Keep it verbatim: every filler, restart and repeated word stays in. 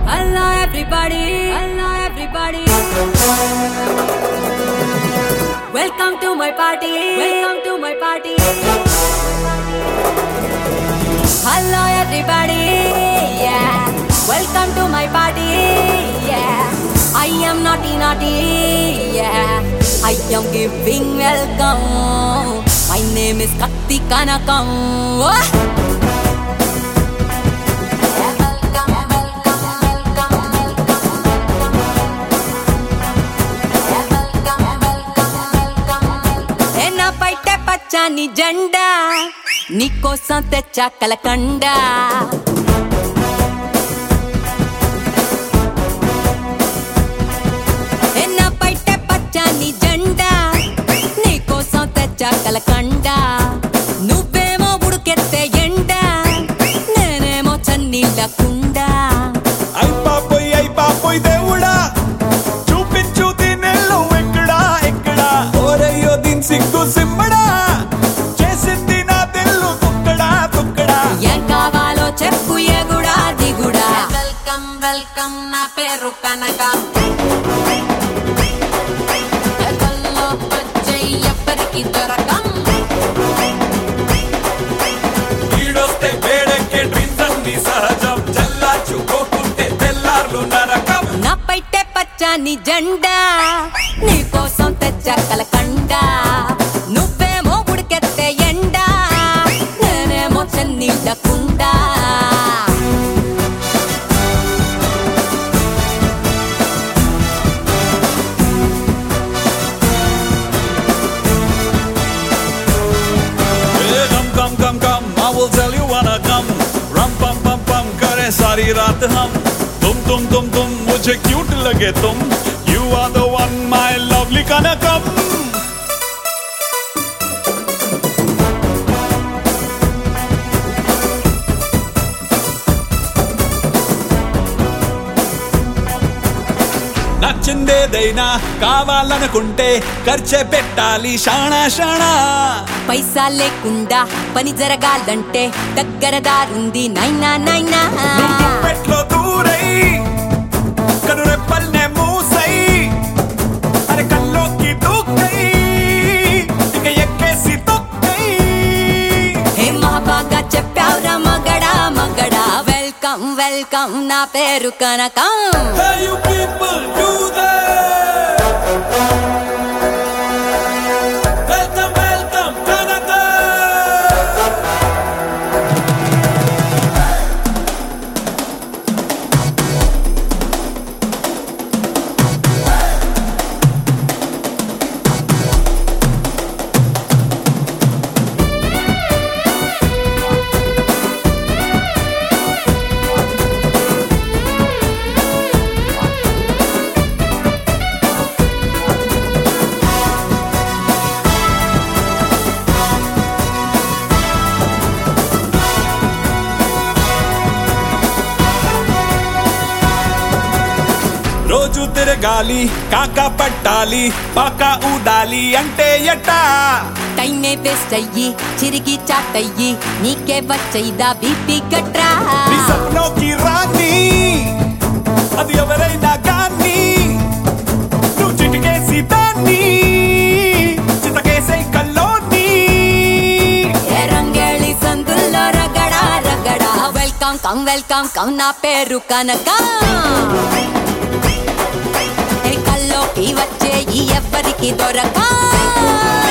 Hello everybody, hello everybody. Welcome to my party, welcome to my party. Hello everybody, yeah. Welcome to my party, yeah. I am naughty naughty, yeah. I am giving welcome. My name is Katti Kanakam. Oh! పచ్చని జెండా నీకోసం తెచ్చా కలకండ ఎన్న పైట పచ్చని జెండా నీకోసం తెచ్చా కలకండ నువ్వేమో ఉడుకెత్తే ఎండ నేనేమో చన్నీళ్ళ కుండ అయ్ పాపోయ్ అయ్ పాపోయ్ దేవుడా చూపించు దీనెల్లో ఎక్కడా ఎక్కడా ఓరయ్యో దీని సిగ్గు సిమ్మడా చేసింది నా తెల్లు తుక్కడా తుక్కడా ఏం కావాలో చెప్పు ఎగుడా దిగుడా వెల్కమ్ వెల్కమ్ నా పేరు కనక ఎదల్లో వచ్చే ఎవ్వరికి దొరకం ఈడొస్తే వేడెక్కే డ్రీమ్స్ అన్ని సహజం చల్లార్చుకోకుంటే తెల్లార్లు నరకం నా పైటే పచ్చని జెండా నీకోసం తెచ్చా కలకండ నువ్వేమో ఉడికెత్తే ఎండ నేనేమో చన్నీళ్ళ కుండ Hey, come come come come I will tell you wanna come ram pam pam pam करे सारी रात हम तुम तुम तुम तुम मुझे क्यूट लगे तुम you are the one my lovely Kanakam నచ్చిందేదైనా కావాలనుకుంటే ఖర్చే పెట్టాలి షాణా షాణా పైసా లేకుండా పని జరగాలంటే దగ్గర దారుంది నైనా నైనా పెట్లో దూరై కనురెప్పల్నే మూసై అరే కల్లోకి దూకై ఇక ఎక్కేసి తొక్కై హే మహాబాగా చెప్పావురా మగడా మగడా వెల్కమ్ వెల్కమ్ నా పేరు కనకం Hey you people do that Welcome welcome Kanakam రోజు తిరగాలి కాకా పట్టాలి పాకా ఊదాలి అంటే ఎట్టా టైమే వేస్ట్ అయ్యి చిరిగి చాటయ్యి నీకే వచ్చైదా బీపీ గట్రా నీ సప్నోకి రాని అది ఎవరైనా కానీ నువ్వు చిటికేసి దాన్ని చితకేసే కల్లోని ఏ రంగేళి సందుల్లో రగడా రగడా వెల్కమ్ కమ్ వెల్కమ్ కమ్ నా పేరు కనక ఏ కల్లోకి వచ్చే ఈ ఎవ్వరికి దొరక